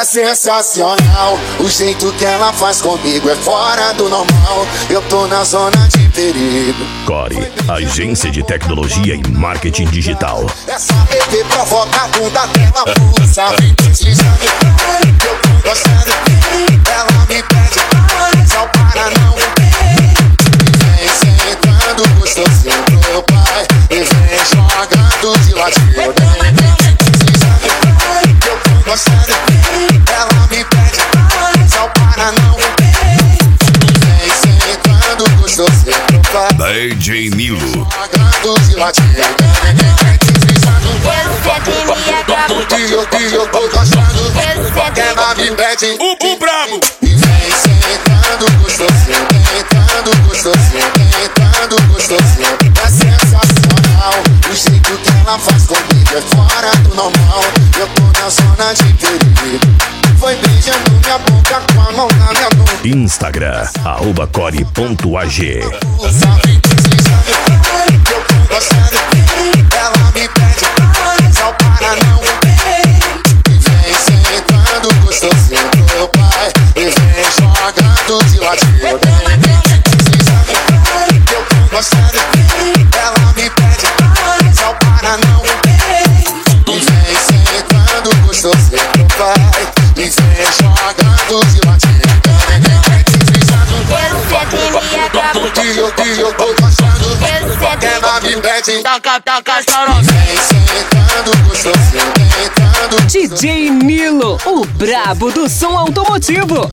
sensacional. O jeito que ela faz comigo é fora do normal. Eu tô na zona de perigo. Core, agência de tecnologia e marketing digital. Essa bebê provoca a bunda dela, pulsa. Vem deslizando, eu tô gostando. Ela me pede, só para não. Vem sentando gostosinho pro pai. E vem jogando de ladinho. Eu tô gostando. Ela me pede, só para não. Vem sentando gostosinho pro pai. DJ Nilo. Jogando de ladinho. Eu tô gostando. Ela me pede, o brabo. e vem sentando gostosinho, tentando gostosinho, tentando gostosinho. É sensacional. O jeito que ela faz comigo é fora do normal. Eu tô na zona de perigo. Foi beijando minha boca com a mão na minha nuca. Instagram, @core.ag. Sabe deslizando, eu tô gostando. Ela me pede, só para não. E vem sentando gostosinho pro pai. E vem jogando de ladinho. Deslizando, eu tô gostando. Ela me pede, só para não. E vem sentando gostosinho pro pai. E vem jogando de ladinho. Eu tô gostando. Ela me pede, Taca, vem sentando gostosinho, tentando. DJ Nilo, o brabo do som automotivo.